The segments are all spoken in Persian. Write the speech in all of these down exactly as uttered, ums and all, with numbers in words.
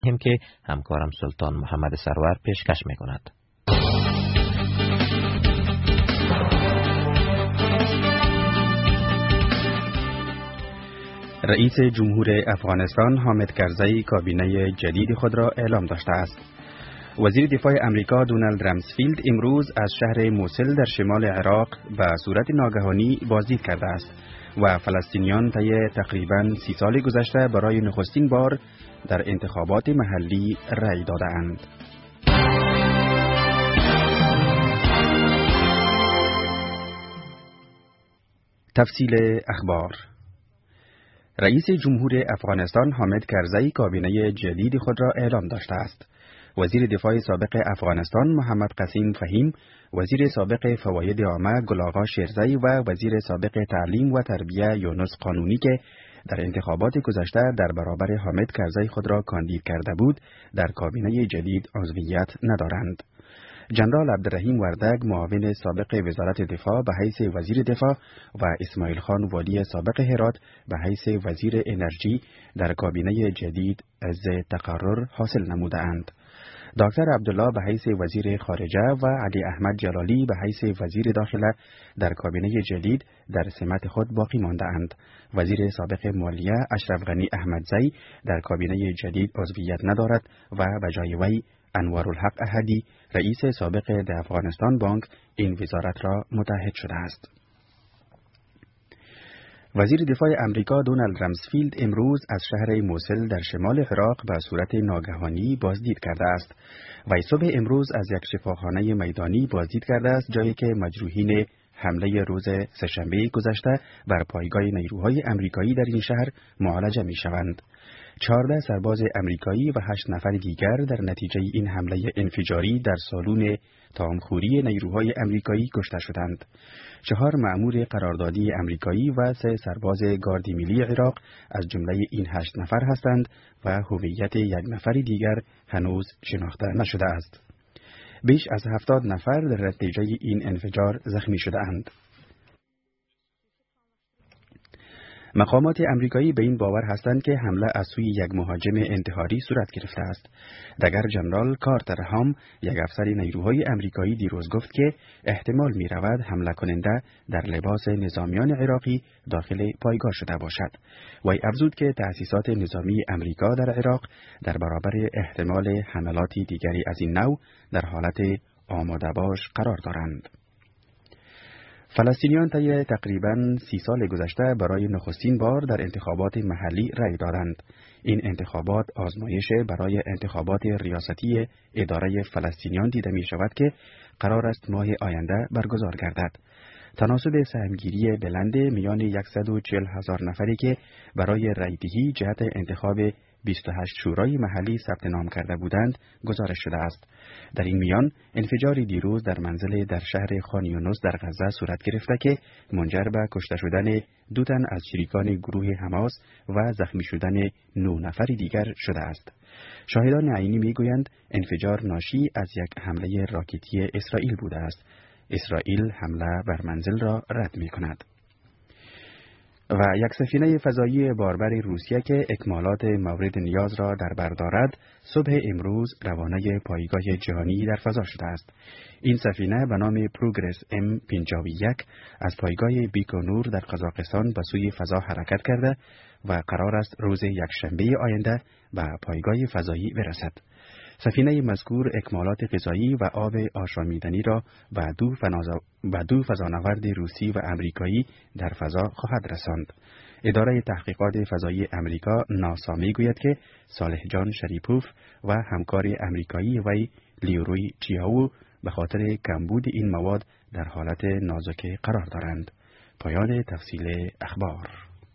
هم که همکارم سلطان محمد سرور پیشکش می‌کند. رئیس جمهور افغانستان حامد کرزی کابینه جدید خود را اعلام داشته است. وزیر دفاع امریکا دونالد رامسفیلد امروز از شهر موسل در شمال عراق به صورت ناگهانی بازدید کرده است و فلسطینیان طی تقریباً سی سال گذشته برای نخستین بار در انتخابات محلی رأی داده‌اند. تفصیل اخبار. رئیس جمهور افغانستان حامد کرزی کابینه جدید خود را اعلام داشته است. وزیر دفاع سابق افغانستان محمد قاسم فهیم، وزیر سابق فواید عامه گل آقا شیرزی و وزیر سابق تعلیم و تربیه یونس قانونی که در انتخابات گذشته در برابر حامد کرزی خود را کاندید کرده بود، در کابینه جدید عضویت ندارند. جنرال عبدالرحیم وردگ معاون سابق وزارت دفاع به حیث وزیر دفاع و اسماعیل خان والی سابق هرات به حیث وزیر انرژی در کابینه جدید از تقرر حاصل نمودند. دکتر عبدالله به حیث وزیر خارجه و علی احمد جلالی به حیث وزیر داخله در کابینه جدید در سمت خود باقی مانده‌اند. وزیر سابق مالیه اشرف غنی احمدزی در کابینه جدید عضویت ندارد و به جای وی انوارالحق احدی رئیس سابق د افغانستان بانک این وزارت را متحد شده است. وزیر دفاع امریکا دونالد رامسفیلد امروز از شهر موسل در شمال عراق به صورت ناگهانی بازدید کرده است. وی صبح امروز از یک شفاخانه میدانی بازدید کرده است، جایی که مجروحین حمله روز سه‌شنبه گذشته بر پایگاه نیروهای امریکایی در این شهر معالجه می شوند. چهارده سرباز امریکایی و هشت نفر دیگر در نتیجه این حمله انفجاری در سالن طعامخوری نیروهای امریکایی کشته شدند. چهار مأمور قراردادی امریکایی و سه سرباز گارد ملی عراق از جمله این هشت نفر هستند و هویت یک نفر دیگر هنوز شناخته نشده است. بیش از هفتاد نفر در نتیجه این انفجار زخمی شده اند. مقامات امریکایی به این باور هستند که حمله از سوی یک مهاجم انتحاری صورت گرفته است. دگر جنرال کارتر هام، یک افسر نیروهای امریکایی، دیروز گفت که احتمال می رود حمله کننده در لباس نظامیان عراقی داخل پایگاه شده باشد. وی افزود که تأسیسات نظامی امریکا در عراق در برابر احتمال حملات دیگری از این نوع در حالت آماده باش قرار دارند. فلسطینیان طی تقریباً سی سال گذشته برای نخستین بار در انتخابات محلی رأی دادند. این انتخابات آزمایش برای انتخابات ریاستی اداره فلسطینیان دیده می شود که قرار است ماه آینده برگزار گردد. تناسب سهمگیری بلند میان صد و چهل هزار نفری که برای رأیدهی جهت انتخاب بیست و هشت شورای محلی ثبت نام کرده بودند گزارش شده است. در این میان انفجاری دیروز در منزل در شهر خان یونس در غزه صورت گرفته که منجر به کشته شدن دو تن از شریکان گروه حماس و زخمی شدن نه نفر دیگر شده است. شاهدان عینی میگویند انفجار ناشی از یک حمله راکتی اسرائیل بوده است. اسرائیل حمله بر منزل را رد می کند. و یک سفینه فضایی باربر روسیه که اکمالات مورد نیاز را در بر دارد، صبح امروز روانه پایگاه جهانی در فضا شده است. این سفینه به نام پروگرس ام پنجاه و یک از پایگاه بیکونور در قزاقستان به سوی فضا حرکت کرده و قرار است روز یکشنبه آینده به پایگاه فضایی برسد. سفینه مذکور اکمالات غذایی و آب آشامیدنی را به دو, دو فضانورد روسی و امریکایی در فضا خواهد رساند. اداره تحقیقات فضایی امریکا ناسا میگوید که صالح جان شریپوف و همکار امریکایی وی لیوروی چیاو به خاطر کمبود این مواد در حالت نازک قرار دارند. پایان تفصیل اخبار.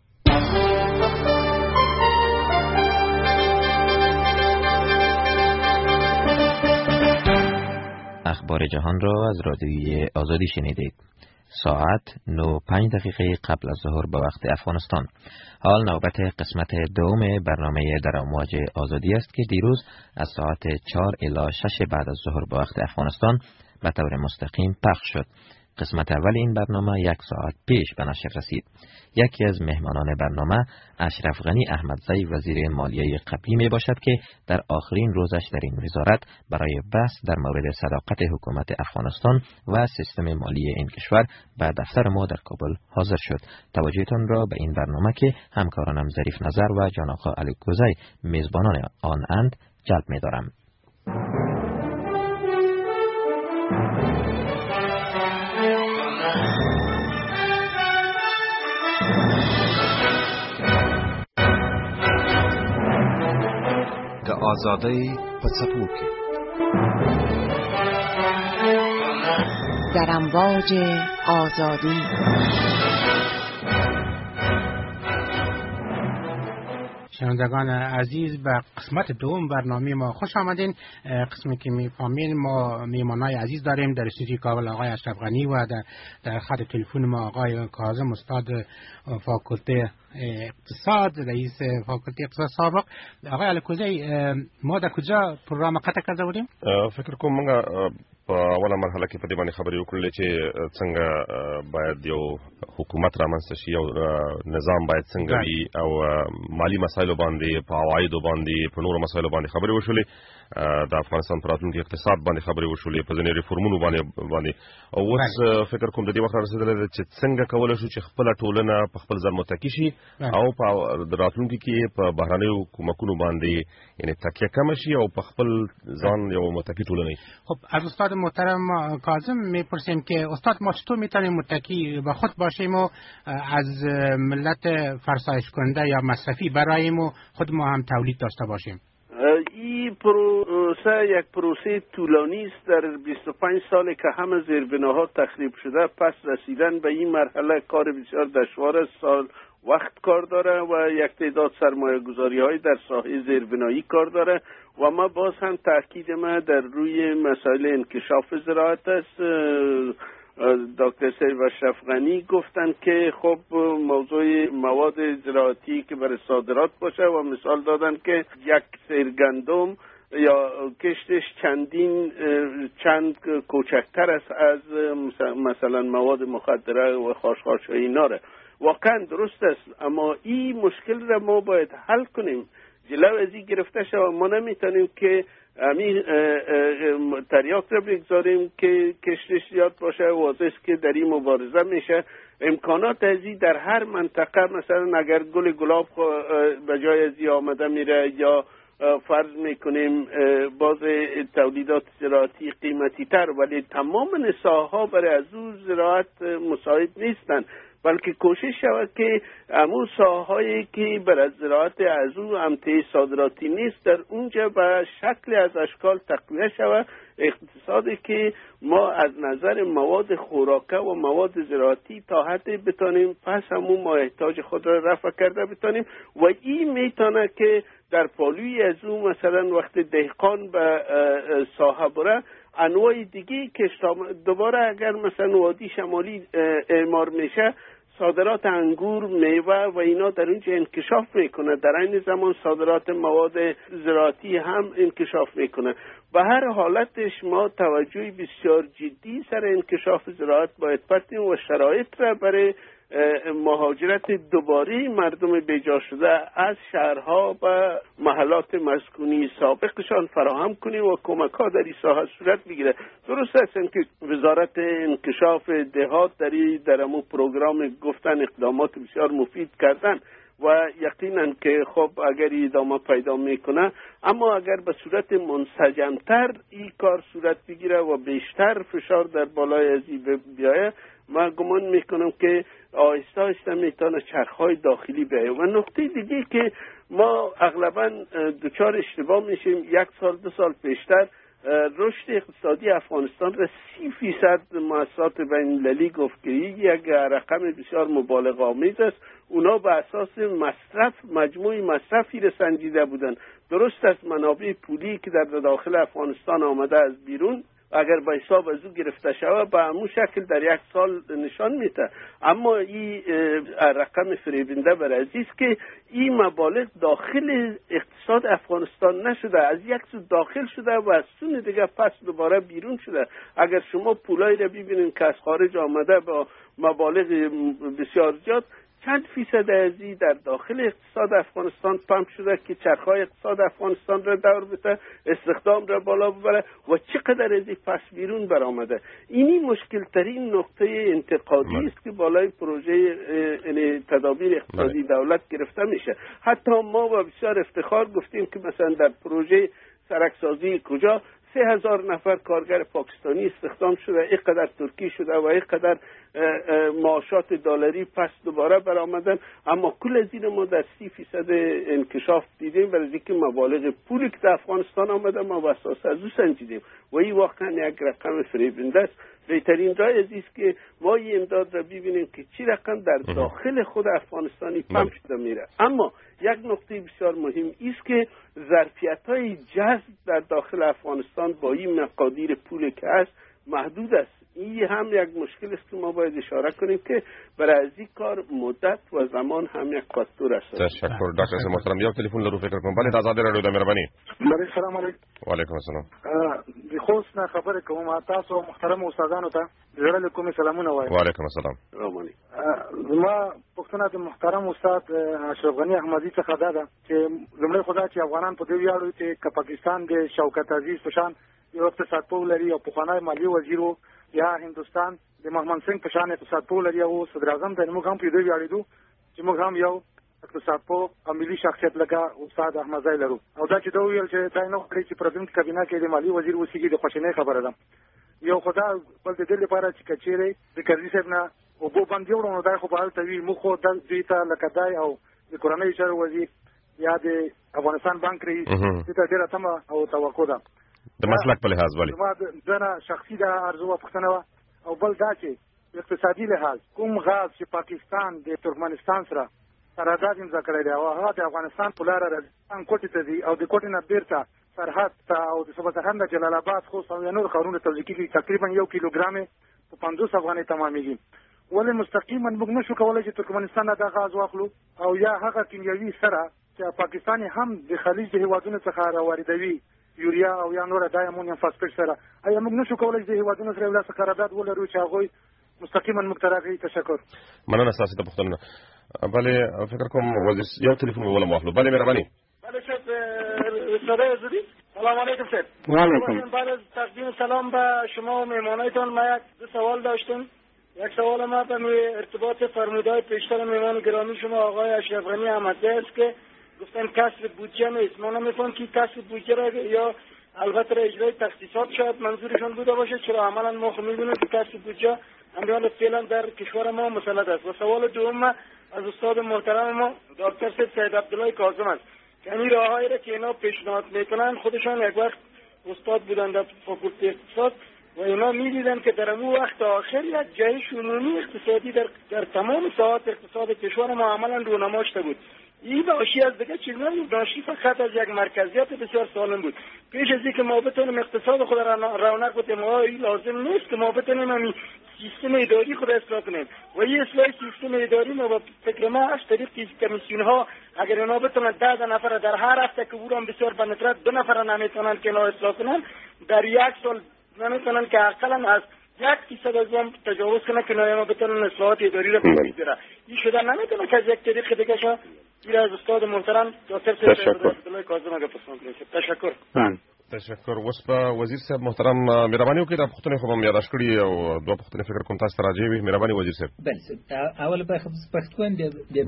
اخبار جهان را از رادیوی آزادی شنیدید. ساعت نه و پنج دقیقه قبل از ظهر به وقت افغانستان. حال نوبت قسمت دوم برنامه در امواج آزادی است که دیروز از ساعت چهار الی شش بعد از ظهر به وقت افغانستان به طور مستقیم پخش شد. قسمت اول این برنامه یک ساعت پیش به نشر رسید. یکی از مهمانان برنامه اشرف غنی احمدزی وزیر مالیه قبلی می باشد که در آخرین روزش در این وزارت برای بحث در مورد صداقت حکومت افغانستان و سیستم مالی این کشور به دفتر ما در کابل حاضر شد. توجهتان را به این برنامه که همکارانم ظریف نظر و جان آقا علی کوزی میزبانان آن اند جلب می دارم. د آزادۍ په څپو کې در امواج آزادی. شنوندگان عزیز، به قسمت دوم برنامه ما خوش آمدین. قسمی که میفهمین ما میمانای عزیز داریم در استودیو کابل، آقای اشرف غنی و در, در خط تلفن ما آقای کاظم، استاد فاکولته اقتصاد، رئیس فاکولته اقتصاد سابق. آقای الکوزی، ما در کجا پروگرام قطع کرده بودیم؟ فکر کوم موږ په اوله مرحله کې په دې باندې خبرې وکړلې چې څنګه باید یو حکومت رامنځته شي او نظام باید څنګه وي او مالی مسایلو باندې په عوایدو باندې په نورو مسایلو باندې خبرې وشولې، د افغانستان په راتلونکي اقتصاد باندې خبرې وشولې، په ځینې ریفورمونو باندې باندې او اوس فکر کوم د دې وخت رسیدلی دی چې څنګه کولی شو چې خپله ټولنه په خپل ځان متکي شي او په راتلونکي کې په بهرنیو کومکونو باندې یعنې تکیه کمه شي او په خپل ځان یو متکی ټولنه. خب از استاد محترم کاظم میپرسیم که استاد ما چطور میتونیم متکی به خود باشیم و از ملت فرسایش کننده یا مصرفی براییم و خود ما هم تولید داشته باشیم؟ این پروسه یک پروسه طولانی است. در بیست و پنج سالی که همه زیربناها تخریب شده، پس رسیدن به این مرحله کار بسیار دشوار است. سال وقت کار داره و یک تعداد سرمایه گذاری های در ساحه زیربنایی کار داره و ما باز هم تاکید ما در روی مسائل انکشاف زراعت است. دکتر سید اشرف غنی گفتن که خب موضوع مواد زراعتی که برای صادرات باشه و مثال دادن که یک سیر گندم یا کشتش چندین چند کوچکتر است از مثلا مواد مخدره و خاشخاش ایناره. واقعا درست است، اما این مشکل را ما باید حل کنیم. جلو از این گرفته شود. ما نمیتونیم که همین تریاک را بگذاریم که کشتش زیاد باشه. واضح است که در این مبارزه میشه. امکانات ازی در هر منطقه، مثلا اگر گل گلاب به جای ازی آمده میره یا فرض میکنیم باز تولیدات زراعتی قیمتی تر، ولی تمام نساها برای از اون زراعت مساعد نیستن، بلکه کوشش شود که همون ساحهایی که برای زراعت از اون امتیاز صادراتی نیست در اونجا به شکل از اشکال تقویه شود. اقتصادی که ما از نظر مواد خوراکه و مواد زراعتی تا حدی بتانیم پس همون ما احتیاج خود را رفع کرده بتانیم و این میتونه که در پالوی از اون مثلا وقت دهقان به ساحه بره انواع دیگه که دوباره اگر مثلا وادی شمالی اعمار میشه، صادرات انگور، میوه و اینا در اونجا انکشاف میکنه، در این زمان صادرات مواد زراعتی هم انکشاف میکنه. به هر حالتش ما توجه بسیار جدی سر انکشاف زراعت باید پرتیم و شرایط را برای مهاجرت دوباره مردم بیجا شده از شهرها و محلات مسکونی سابقشان فراهم کنیم و کمک ها در این ساحه صورت بگیره. درست است که وزارت انکشاف دهات در در امو پروگرام گفتن اقدامات بسیار مفید کردن و یقینا که خب اگر ادامه پیدا میکنه، اما اگر به صورت منسجمتر این کار صورت بگیره و بیشتر فشار در بالای ازی بیایه، من گمان میکنم که آهسته آهسته میتونه چرخهای داخلی بیایه. و نقطه دیگه که ما اغلبا دچار اشتباه میشیم، یک سال دو سال پیشتر رشد اقتصادی افغانستان را سی فیصد مؤسسات بین المللی گفت که یک رقم بسیار مبالغه آمیز است. اونا به اساس مصرف، مجموع مصرفی را سنجیده بودن. درست است منابع پولی که در داخل افغانستان آمده از بیرون اگر به حساب از او گرفته شود به همون شکل در یک سال نشان میده. اما این رقم فریبنده بر عزیز که این مبالغ داخل اقتصاد افغانستان نشده، از یک سو داخل شده و از سون دیگه پس دوباره بیرون شده. اگر شما پولایی را ببینید که از خارج آمده با مبالغ بسیار زیاد، چند فیصد از این در داخل اقتصاد افغانستان پمپ شده که چرخهای اقتصاد افغانستان را دور بده، استخدام را بالا ببره و چقدر از این پس بیرون برآمده. اینی مشکل ترین نقطه انتقادی است که بالای پروژه تدابیر اقتصادی دولت گرفته میشه. حتی ما با بسیار افتخار گفتیم که مثلا در پروژه سرکسازی کجا سه هزار نفر کارگر پاکستانی استخدام شده، اینقدر ترکی شده و اینقدر معاشات دلاری پس دوباره برآمدن، اما کل از این ما در سی فیصد انکشاف دیدیم. برای اینکه مبالغ پولی که در افغانستان آمده ما به اساس از او سنجیدیم و این واقعا یک رقم فریبنده است. بهترین رای از است که ما این امداد را ببینیم که چی رقم در داخل خود افغانستانی پمپ شده میره. اما یک نکته بسیار مهم است که ظرفیت‌های جذب در داخل افغانستان با این مقادیر پولی که هست محدود است. این هم یک مشکل است که ما باید اشاره کنیم که برای از این کار مدت و زمان هم یک فاکتور است. تشکر دکتر محترم. یو تلفن لرو فکر کوم بله آزاد رادیو د مهرباني. بله سلام علیکم. وعلیکم السلام. د خوست نه خبره کوم تاسو محترم استادانو ته زړه کوم سلامونه وایم. وعلیکم السلام. رومانی. ما پښتنه د محترم استاد اشرف غنی احمدی څخه دا ده چې لمړی خدای چې افغانان په دې ویاړو چې که پاکستان د شوکت عزیز په شان یو اقتصاد پوه لري او پخوانی مالی وزیر و یا هندوستان د محمد سنگ په شان اقتصاد پوه لري او صدر اعظم د موږ هم په دې ویاړو چې موږ هم یو اقتصاد پوه او ملي شخصیت لکه استاد احمد زای لرو. او دا چې دا ویل چې دا نه کړی چې پرزیدنت کابینه کې د مالی وزیر وسیږي د خوشنۍ خبره ده. یو خدای بل د دې لپاره چې کچېره د کرزي صاحب نه او بو باندې ورونو دا خو به حالت وی مخ خو د دې ته لکه دای او د کورنۍ چارو وزیر یا د افغانستان بانک رئیس دې ته ډیره تمه او توقع ده د مسلک په لحاظ ولی ما دغه شخصي د ارزو پښتنه او بل دا چې اقتصادي لحاظ کوم غاز چې پاکستان د ترکمنستان سره قرارداد امضا کړی دی او هغه د افغانستان په لار راځي کوټې ته دی او د کوټې نه بیرته سرحد ته او د صوبه د جلال آباد خو او نور خارونه توزیع کیږي. تقریبا یو کیلوګرام په پنځوس افغانۍ تمامېږي. ولې مستقیما موږ نشو کولای چې ترکمنستان نه د غاز واخلو او یا هغه کیمیاوي سره چې پاکستان هم د خلیج د هیوادونو څخه راوړي یوریا او یا نور د امونیم فاسفیټ سره ایا موږ نشو کولای چې هیوادونو سره ولا قرارداد ولرو چې هغه مستقیما مقترحي. تشکر. مننه اساسي ته پښتنه. بله فکر کوم وزیر یو تلیفون ولا مخلو. بله مهرباني. بله شب صدای زدی. سلام علیکم سید. و علیکم. بعد از تقدیم سلام به شما و مهمانایتان ما یک دو سوال داشتم. یک سوال ما به ارتباط فرمودهای پیشتر مهمان گرامی شما آقای اشرف غنی احمدی است که گفتن کسر بودجه نیست. ما نمیفهم که کسر بودجه را یا البته اجرای تخصیصات شاید منظورشون بوده باشه، چرا عملا ما خب می‌بینیم که کسر بودجه امیال فعلا در کشور ما مسلط است. و سوال دوم از استاد محترم ما دکتر سید سید عبدالله کاظم است که این راههایی را که اینا پیشنهاد میکنن خودشان یک وقت استاد بودن در فاکولته اقتصاد و اینا می‌دیدن که در اون وقت آخر یک جهش عمومی اقتصادی در در تمام ساحات اقتصاد کشور ما عملا رونما شده بود. این ناشی از دیگه چیز نبود، ناشی فقط از یک مرکزیت بسیار سالم بود. پیش از اینکه ما بتونیم اقتصاد خود را رونق بدیم ما این لازم نیست که ما بتونیم همین سیستم اداری خود اصلاح کنیم و این اصلاح سیستم اداری ما با فکر ما از طریق کمیسیون ها اگر اینا بتونن ده نفر در هر هفته که بودن بسیار به ندرت دو نفر نمیتونن که اینا اصلاح کنن در یک سال نمیتونن که اقلا از یک فیصد از اون تجاوز کنه که ما بتونن اصلاحات اداری را بگیره. این شده نمیتونه که از یک طریق دیگه شو این از استاد محترم دکتر سید عبدالله کاظم اگه پسند کنید. تشکر. تشکر. اوس په وزیر صاحب محترم مهرباني وکړئ د پښتنې خو هم یاداش کړي او دوه پښتنې فکر کوم تاسو راځي وي. مهرباني وزیر صاحب. بله اول به پښتون دی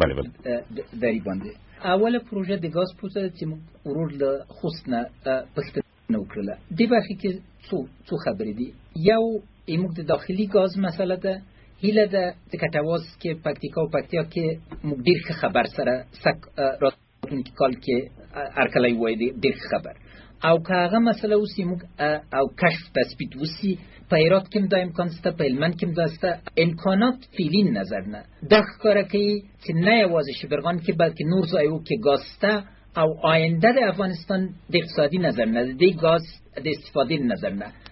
دری باندې اول پروژه د غاز پوسه چې ورور له خوستنه پښتنه وکړه دی برخه کې څو څو خبرې دي. یو ایموږ د داخلي غاز مسله ده هیله ده د کټواز کې پکتیکا او پکتیا کې موږ ډیر خبر سره سک راتلونکي کال کې ارکلای وای ډیر خبر او کاغه مسله اوسې موږ او کشف تثبیت وسی پیرات کې د امکان ست په علمن کې داسته امکانات فعلی نظر نه د ښکارا کوي چې نه یوازې شبرغان کې بلکې نور ځایو کې ګاسته او آینده د افغانستان د اقتصادي نظر نه د ګاز د استفادې نظر نه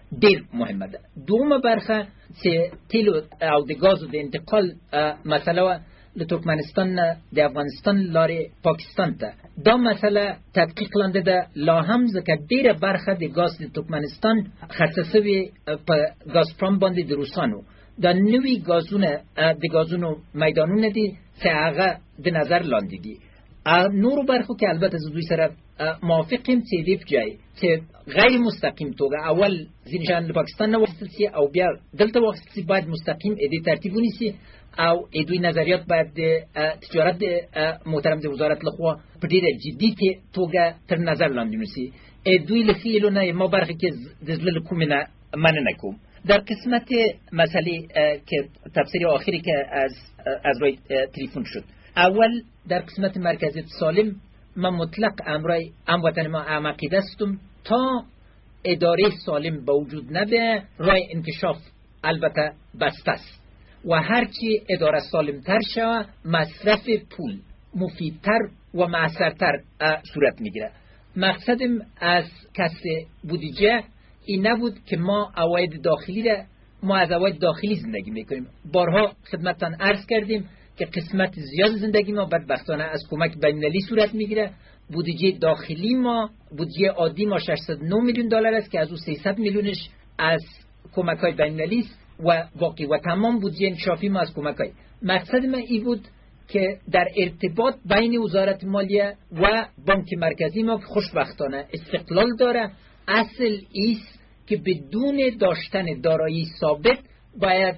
ډیر مهمه ده. دومره برخه چې تیل او د غاز د انتقال مسله له ترکمنستان نه د افغانستان لارې پاکستان ته دا مسله تحقیق لاندې ده، لا هم ځکه ډیره برخه د غاز د ترکمنستان خصصه وي په غازپروم باندې د روسانو. دا نوی غازونه د غازونو میدانونه دي چې هغه د نظر لاندې دي. نورو برخو کې البته زه دوی سره موافقم چې دې جای چې غیر مستقیم توګه اول ځینې شیان له پاکستان نه واخیستل سي او بیا دلته واخیستل سي، باید مستقیم دې ترتیب ونیسي او دوی نظریات باید د تجارت محترم د وزارت لخوا په ډیره جدي توګه تر نظر لاندې ونیسي. دوی له فعلونه ما برخه کې د زړه کوم نه مننه کوم. در قسمت مسئله که تفسیر آخری که از از روی تلفن شد، اول در قسمت مرکزیت سالم من مطلق امرای ام وطن ما ام عقیده استم تا اداره سالم با وجود نبه رای انکشاف البته بسته است و هرچی اداره سالم تر شود مصرف پول مفیدتر و معصرتر صورت میگیره. مقصدم از کسر بودجه این نبود که ما عواید داخلی را ما از عواید داخلی زندگی میکنیم. بارها خدمتتان عرض کردیم که قسمت زیاد زندگی ما بدبختانه از کمک بین‌المللی صورت میگیره. بودجه داخلی ما، بودجه عادی ما ششصد و نه میلیون دلار است که از اون سیصد میلیونش از کمک‌های بین‌المللی است و باقی و تمام بودجه انکشافی ما از کمک‌های. مقصد من این بود که در ارتباط بین وزارت مالیه و بانک مرکزی ما که خوشبختانه استقلال داره، اصل ایست که بدون داشتن دارایی ثابت باید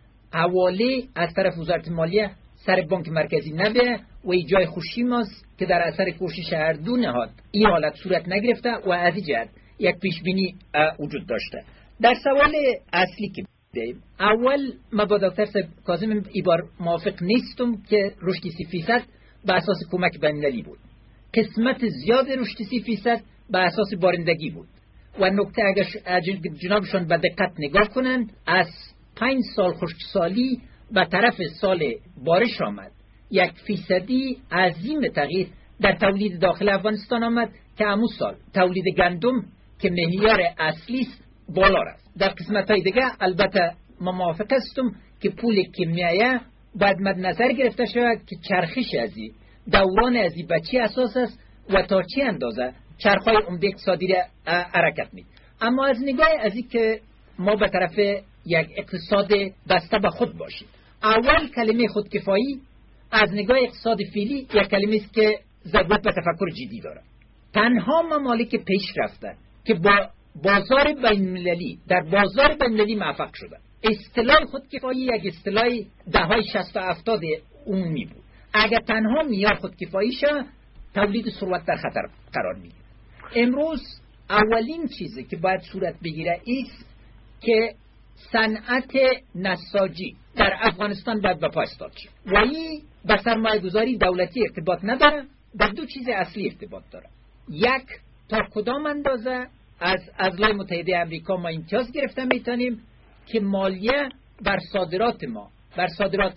حواله از طرف وزارت مالیه سر بانک مرکزی نبه و ای جای خوشی ماست که در اثر کوشش هر دو نهاد این حالت صورت نگرفته و از این جهت یک پیشبینی وجود داشته. در سوال اصلی که دیم، اول ما با دکتر کاظم ایبار موافق نیستم که رشد سی فیصد به اساس کمک بین‌المللی بود. قسمت زیاد رشد سی فیصد به اساس بارندگی بود و نکته اگر جنابشان به دقت نگاه کنند، از پنج سال خشکسالی به طرف سال بارش آمد، یک فیصدی عظیم تغییر در تولید داخل افغانستان آمد که همون سال تولید گندم که معیار اصلی است بالا رفت. در قسمت های دیگه البته ما موافق هستم که پول کیمیایی باید مد نظر گرفته شود که چرخش ازی دوران ازی به چی اساس است و تا چه اندازه چرخهای عمده اقتصادی را حرکت می‌دهد. اما از نگاه ازی که ما به طرف یک اقتصاد بسته به خود باشیم، اول کلمه خودکفایی از نگاه اقتصاد فعلی یک کلمه است که ضرورت به تفکر جدی دارد. تنها ممالک پیش رفته که با بازار بین‌المللی در بازار بین‌المللی موفق شده. اصطلاح خودکفایی یک اصطلاح دههای شصت و هفتاد عمومی بود. اگر تنها معیار خودکفایی شه، تولید ثروت در خطر قرار میگیره. امروز اولین چیزی که باید صورت بگیره است که صنعت نساجی در افغانستان باید به پا استاد شه و این به سرمایه گذاری دولتی ارتباط نداره، به دو چیز اصلی ارتباط داره. یک، تا کدام اندازه از ازلای متحده امریکا ما امتیاز گرفته میتونیم که مالیه بر صادرات ما بر صادرات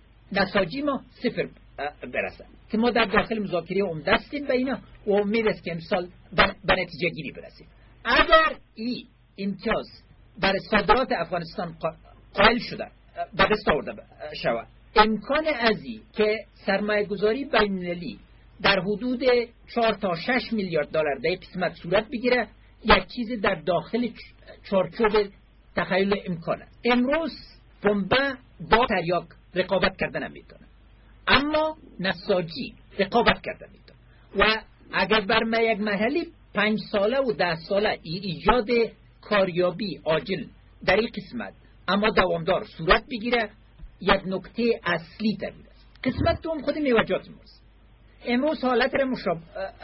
نساجی ما صفر برسه، که ما در داخل مذاکره عمده هستیم به اینا و امید است که امسال به نتیجه گیری برسیم. اگر این امتیاز بر صادرات افغانستان قائل شده به دست آورده شود، امکان ازی که سرمایه گذاری بین‌المللی در حدود چهار تا شش میلیارد دلار در قسمت صورت بگیره، یک چیز در داخل چارچوب تخیل امکانه. امروز پنبه با تریاک رقابت کردن نمیتونه، اما نساجی رقابت کردن میتونه و اگر بر یک محلی پنج ساله و ده ساله ایجاد کاریابی عاجل در این قسمت اما دوامدار صورت بگیره، یک نکته اصلی تغییر است. قسمت دوم خود میوه‌جات ماست. امروز حالت را مشاب...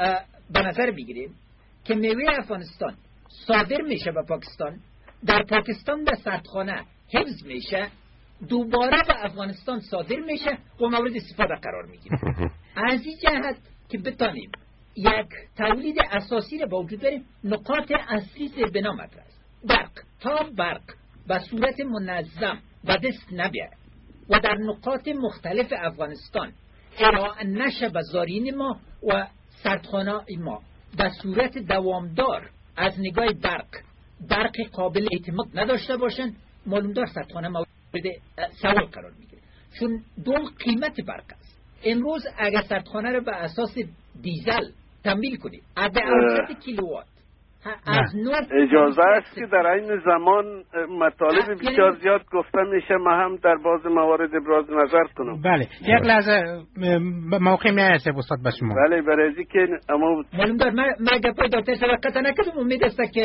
به نظر بگیریم که میوه افغانستان صادر میشه به پاکستان، در پاکستان به سردخانه حفظ میشه، دوباره به افغانستان صادر میشه و مورد استفاده قرار میگیره. از این جهت که بتانیم یک تولید اساسی را با وجود داریم، نقاط اصلی زیربنا مطرح است. برق تا برق به صورت منظم و دست نبیاره و در نقاط مختلف افغانستان ارائه نشه به زارین ما و سردخانه ما به صورت دوامدار از نگاه برق برق قابل اعتماد نداشته باشن، معلوم دار سردخانه مورد سوال قرار میگیره، چون دوم قیمت برق است. امروز اگر سردخانه رو به اساس دیزل تمویل کنید به اوسط کیلووات از اجازه است که در این زمان مطالب بسیار زیاد گفته میشه، ما هم در بعض موارد ابراز نظر کنم. بله یک لحظه موقع میایسته استاد به شما. بله برای که اما معلوم دار من من گپای دکتر سره قطع نکردم، امید است که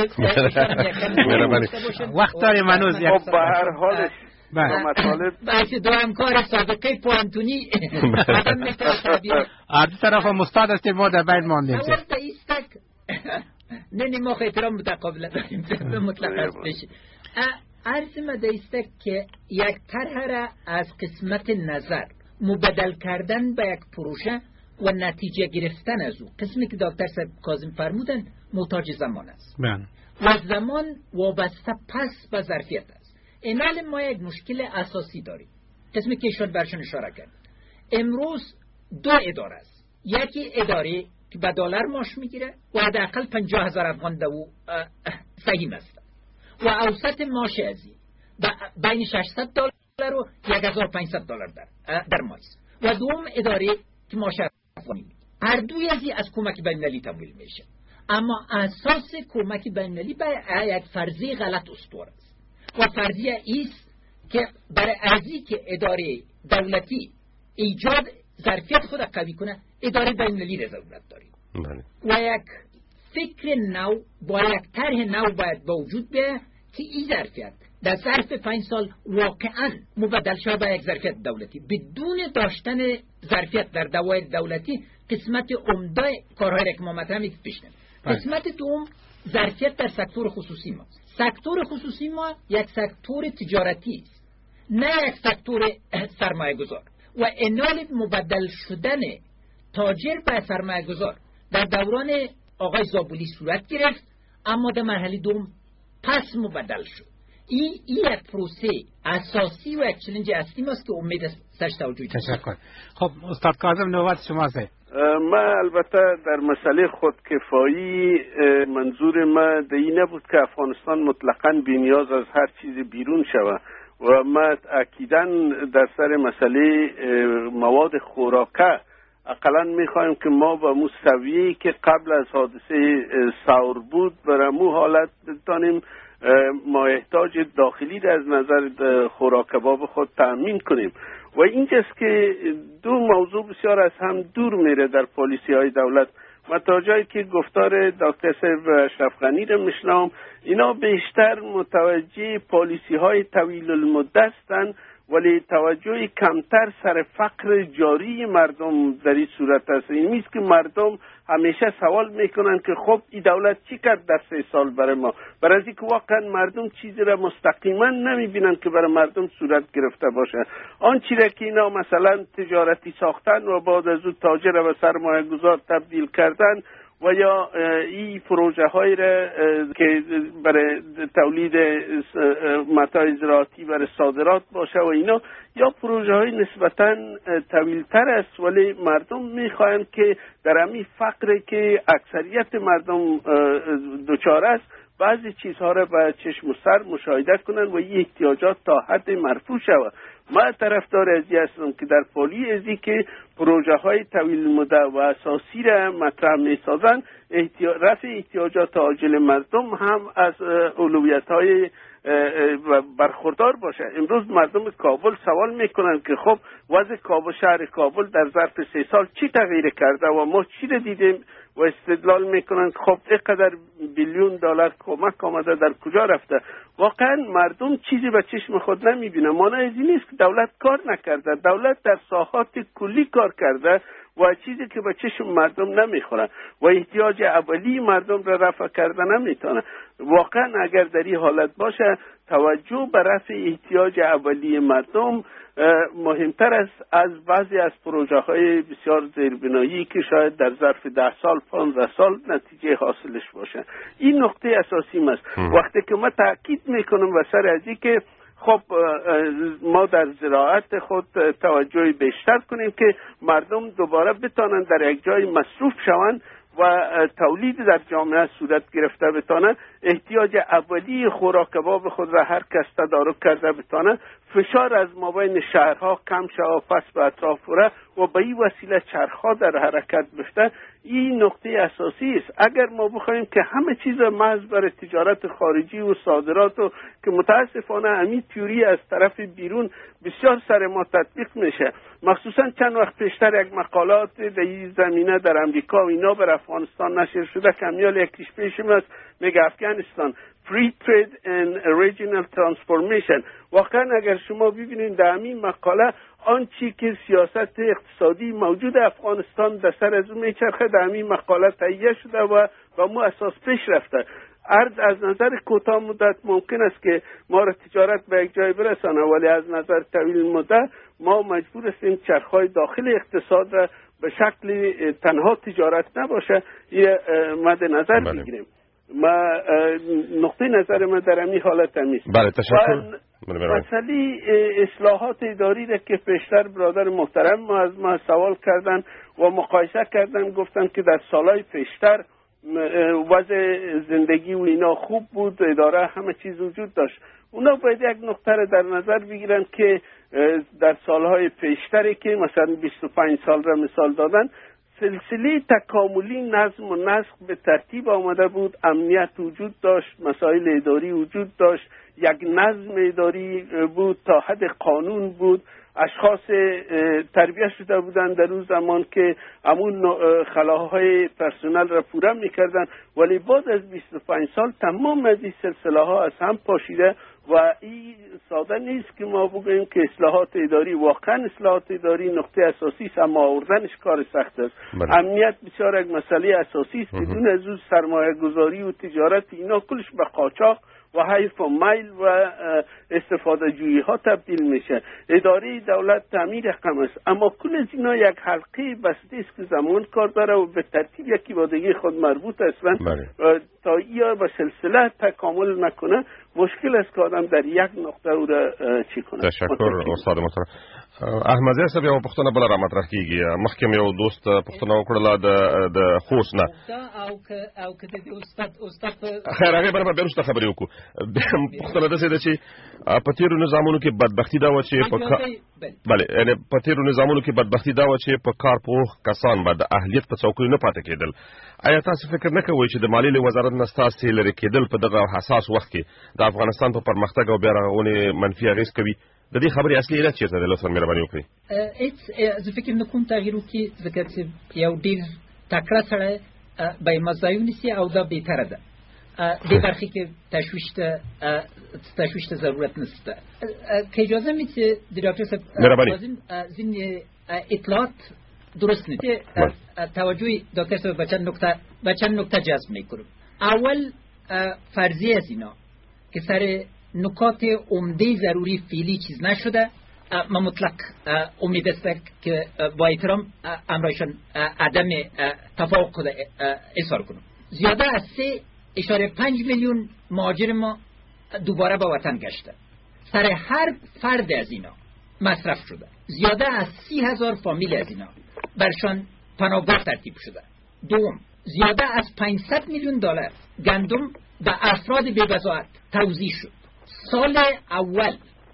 وقت داریم هنوز. خب به هر حال مطالب باید دو همکار سابقه پوانتونی از طرف مستاد است ما در بین ماندیم. اول تا ایستک نه نه ما احترام متقابل داریم مطلق است بشه. عرض مده ایستک که یک طرح را از قسمت نظر مبدل کردن به یک پروژه و نتیجه گرفتن از او، قسمی که دکتر صاحب کاظم فرمودن محتاج زمان است و زمان وابسته پس به ظرفیت است. امال ما یک مشکل اساسی داریم، قسمی که ایشان برشون اشاره کرد. امروز دو اداره است، یکی اداره که به دلار ماش میگیره و حداقل پنجاه هزار افغان دو فهیم است و اوسط ماش ازی بین ششصد دلار و یک هزار و پانصد دلار در در ماه و دوم اداره که ماش افغانی. هر دوی ازی از کمک بین‌المللی تمویل میشه، اما اساس کمک بین‌المللی بر یک فرضیه غلط استوار است و فرضیه ایست که برای ارزی که اداره دولتی ایجاد ظرفیت خود قوی کنه، اداره بین‌المللی را ضرورت داریم و یک فکر نو با یک طرح نو باید با وجود بیاید که این ظرفیت در ظرف پنج سال واقعا مبدل شود به یک ظرفیت دولتی. بدون داشتن ظرفیت در دوایر دولتی قسمت عمده کارهای را که ما مطرح می‌کنیم پیش نمیره. قسمت دوم ظرفیت در سکتور خصوصی ما. سکتور خصوصی ما یک سکتور تجارتی است، نه یک سکتور سرمایه گذار و انال مبدل شدن تاجر به سرمایه گذار در دوران آقای زابولی صورت گرفت، اما در مرحله دوم پس مبدل شد. این این یک پروسه اساسی و یک چالش اصلی ماست که امید سرش توجه تشکر. خب استاد کاظم نوبت شماست. ما البته در مسئله خودکفایی منظور ما دی نبود که افغانستان مطلقاً بی‌نیاز از هر چیز بیرون شود و ما اکیداً در سر مسئله مواد خوراکه اقلاً میخوایم که ما با مستویی که قبل از حادثه ثور بود برای مو حالت بتانیم ما احتاج داخلی را از نظر خوراک کباب خود تأمین کنیم و اینجاست که دو موضوع بسیار از هم دور میره در پالیسی های دولت. ما تا جایی که گفتار دکتر صاحب اشرف غنی را میشنم، اینا بیشتر متوجه پالیسی های طویل المدت هستند ولی توجه کمتر سر فقر جاری مردم در این صورت است. این نیست که مردم همیشه سوال میکنن که خب این دولت چی کرد در سه سال برای ما، برای اینکه واقعا مردم چیزی را مستقیما نمیبینن که برای مردم صورت گرفته باشه. آن چیزی که اینا مثلا تجارتی ساختن و بعد از اون تاجر و سرمایه گذار تبدیل کردن و یا این پروژه های را که برای تولید متاع زراعتی برای صادرات باشه و اینا، یا پروژه های نسبتاً طویل تر است ولی مردم میخواهند که در همین فقر که اکثریت مردم دچار است بعضی چیزها را به چشم و سر مشاهده کنند و این احتیاجات تا حد مرفوع شود. ما طرفدار ازی هستم که در پالی ازی که پروژه های طویل مدت و اساسی را مطرح می سازند، احتیاج رفع احتیاجات عاجل مردم هم از اولویت های برخوردار باشه. امروز مردم کابل سوال میکنن که خب وضع کابل، شهر کابل در ظرف سه سال چی تغییر کرده و ما چی را دیدیم و استدلال میکنن که خب اینقدر بیلیون دلار کمک آمده در کجا رفته. واقعا مردم چیزی به چشم خود نمیبینه. معنی از این نیست که دولت کار نکرده، دولت در ساحات کلی کار کرده و چیزی که به چشم مردم نمیخوره و احتیاج اولی مردم را رفع کرده نمیتونه. واقعا اگر در این حالت باشه توجه به رفع احتیاج اولی مردم مهمتر است از بعضی از پروژه های بسیار زیربنایی که شاید در ظرف ده سال پانزده سال نتیجه حاصلش باشه. این نقطه اساسی است. وقتی که ما تاکید میکنم و سر ازی که خب ما در زراعت خود توجه بیشتر کنیم که مردم دوباره بتانند در یک جای مصروف شوند و تولید در جامعه صورت گرفته بتانه، احتیاج اولی خوراک کباب خود را هر کس تدارک کرده بتانه، فشار از مابین شهرها کم شود پس به اطراف را و به این وسیله چرخها در حرکت بفته. این نقطه اساسی است. اگر ما بخوایم که همه چیز محض برای تجارت خارجی و صادرات و که متاسفانه همین تیوری از طرف بیرون بسیار سر ما تطبیق میشه، مخصوصا چند وقت پیشتر یک مقالات در این زمینه در امریکا و اینا بر افغانستان نشر شده، کمیال یکیش پیشم است، میگه افغانستان Free Trade and Regional Transformation. واقعا اگر شما ببینید در همین مقاله آنچی که سیاست اقتصادی موجود افغانستان در سر از اون میچرخه در همین مقاله تهیه شده و با مو اساس پیش رفته. عرض از نظر کوتاه مدت ممکن است که ما را تجارت به یک جای برسانه، ولی از نظر طویل مدت ما مجبور هستیم چرخهای داخل اقتصاد را به شکل تنها تجارت نباشه یه مد نظر بگیریم. ما نقطه نظر ما در همین حالت همیست. بله تشکر. مسئله اصلاحات اداری را که پیشتر برادر محترم ما از ما سوال کردن و مقایسه کردن، گفتن که در سالهای پیشتر وضع زندگی و اینا خوب بود، اداره همه چیز وجود داشت. اونا باید یک نقطه را در نظر بگیرن که در سالهای پیشتری که مثلا بیست و پنج سال را مثال دادن، سلسله تکاملی نظم و نسق به ترتیب آمده بود، امنیت وجود داشت، مسائل اداری وجود داشت، یک نظم اداری بود تا حد قانون بود، اشخاص تربیت شده بودند در اون زمان که همون خلاهای پرسنل را پوره میکردن، ولی بعد از بیست و پنج سال تمام از این سلسله ها از هم پاشیده و این ساده نیست که ما بگوییم که اصلاحات اداری واقعا اصلاحات اداری نقطه اساسی است، اما آوردنش کار سخت است. امنیت بسیار یک مسئله اساسی است. بدون از اون سرمایه گذاری و تجارت اینا کلش به قاچاق و حیف و میل و استفاده جویی ها تبدیل میشه. اداره دولت تعمیر رقم است، اما کل از اینا یک حلقه بسته است که زمان کار داره و به ترتیب یکی با دیگه خود مربوط هستند. تا یا به سلسله تکامل نکنه مشکل است که آدم در یک نقطه او را چی کنه. تشکر استاد محترم. احمد صاحب یو پښتنه بل را مطرح کیږي. مخکې یو دوست پښتنه وکړه د د خوست نه او که او که د استاد استاد خیر هغه برابر بیرته خبرې وکړو. پښتنه د څه د چې په تیرو نظامونو کې بدبختی دا و چې په بله یعنی په تیرو نظامونو کې بدبختی دا و چې په کار پوه کسان به د اهلیت په څوکۍ نه پاتې کېدل. آیا تاسو فکر نه کوئ چې د مالیې وزارت نه ستاسو لري کېدل په دغه حساس وخت کې د افغانستان په پرمختګ او بیا رغونې منفي اغېز کوي؟ د دې خبرې اصلي علت چیرته دی؟ لطفا مهرباني وکړئ. هیڅ زه فکر نه کوم تغییر وکړي، ځکه چې یو ډېر تکړه سړی به مزایو نیسي او دا بهتره ده. دې برخې کې تشویش ته تشویش ته ضرورت نشته. که اجازه میدید د ډاکټر صاحب لازم ځینې اطلاعات درست نیست. توجه دکتر صاحب به چند نکته به چند نکته جذب میکنم. اول فرضیه از اینا که سر نکات عمده ضروری فعلی چیز نشده، من مطلق امید است که با احترام امرایشان عدم توافق اظهار کنم. زیاده از سه اشاره پنج میلیون مهاجر ما دوباره به وطن گشته. سر هر فرد از اینا مصرف شده. زیاده از سی هزار فامیل از اینا برشان پناهگاه ترتیب شده. دوم، زیاده از پانصد میلیون دلار گندم به افراد بی‌وضاحت توزیع شد. سال اول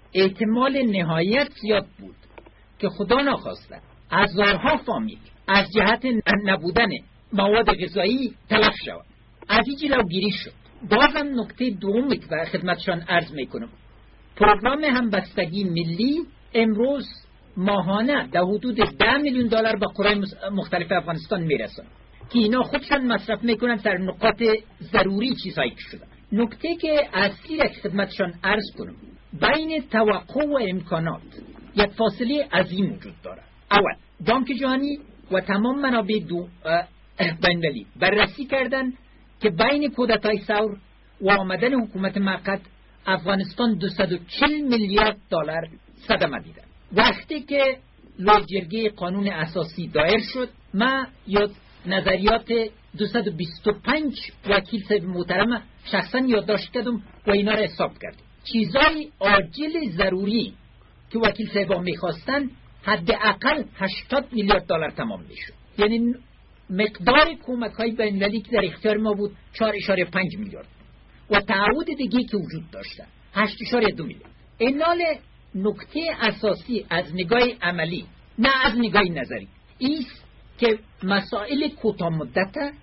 احتمال نهایت زیاد بود که خدا نخواسته هزارها فامیل از جهت نبودن مواد غذایی تلف شود. از این جلوگیری شد. بازم نکته دومی که خدمتشان عرض میکنم، پروگرام همبستگی ملی امروز ماهانه در حدود ده میلیون دلار به قرای مختلف افغانستان میرسن که اینا خودشان مصرف میکنن در نقاط ضروری چیزهایی که شده. نکته که اصلی را خدمتشان عرض کنم، بین توقع و امکانات یک فاصله عظیم وجود داره. اول، بانک جهانی و تمام منابع دو بین‌المللی بررسی کردن که بین کودتای ثور و آمدن حکومت موقت افغانستان دویست و چهل میلیارد دلار صدمه دیدن. وقتی که لجرگه قانون اساسی دایر شد، ما یا نظریات دویست و بیست و پنج وکیل صاحب محترم شخصا یادداشت کردم و اینا را حساب کردم. چیزای عاجل ضروری که وکیل صاحب میخواستن حداقل هشتاد میلیارد دلار تمام میشد. یعنی مقدار کمک های بین‌المللی که در اختیار ما بود چهار و پنج میلیارد و تعهد دیگه که وجود داشته هشت و دو میلیارد. اینال نکته اساسی از نگاه عملی نه از نگاه نظری ایست که مسائل کوتاه مدت